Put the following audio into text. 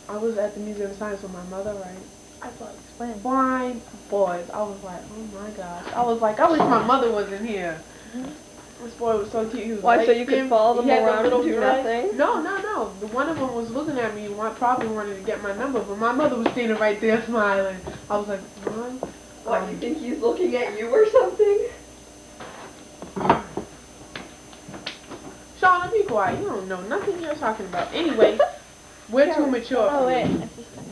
I was at the Museum of Science with my mother, right? I saw When? blind boys. I was like, oh my gosh. I was like, I wish my mother wasn't here. This boy was so cute. He was Why, so light you could skinned. follow He them had the around and little do dread. nothing? No, no, no. The one of them was looking at me, probably wanted to get my number, but my mother was standing right there smiling. I was like, Mom. What, you think he's looking at you or something? Shauna, be quiet. You don't know nothing you're talking about. Anyway, we're too mature Oh, for wait. you.